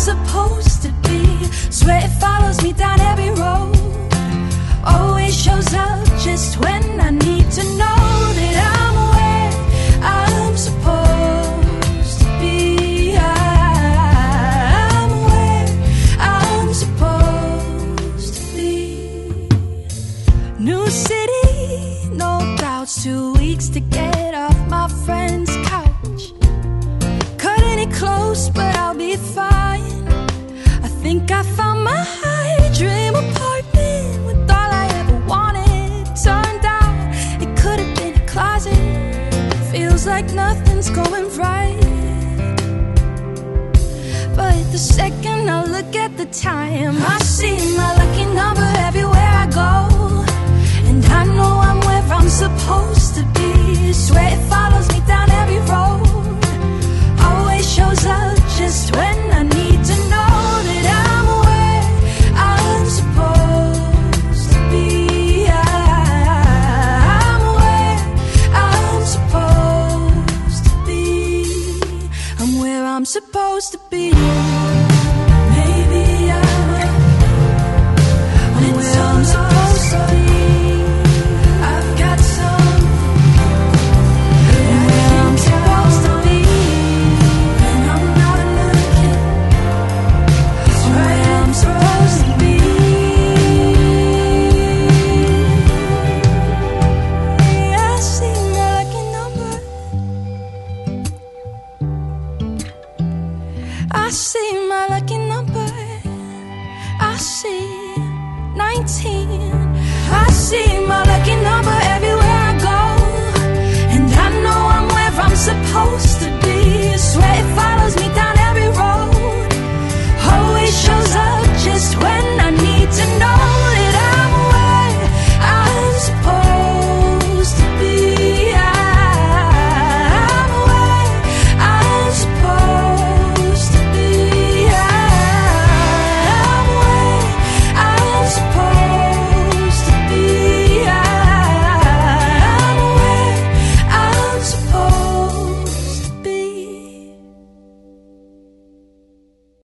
supposed to be. Swear it follows me down every road. Always shows up just when I need to know that I'm where I'm supposed to be. I'm where I'm supposed to be. New city, no doubts. 2 weeks to get off my friend's couch. Cutting it close, but I'll be fine. I think I found my dream apartment with all I ever wanted. Turned out it could have been a closet. Feels like nothing's going right. But the second I look at the time, I see my lucky number everywhere I go. And I know I'm where I'm supposed to be. Swear it follows me down every road. Always shows up just when I need to know that I'm where I'm supposed to be. I'm where I'm supposed to be. I'm where I'm supposed to be. Maybe I'm where I'm supposed to be. I've got some where I'm supposed to be. And I'm not looking where I'm supposed to be. I see my lucky number. I see my lucky number. I see 19. I see my lucky number everywhere I go. And I know I'm where I'm supposed to be. Swear it follows me down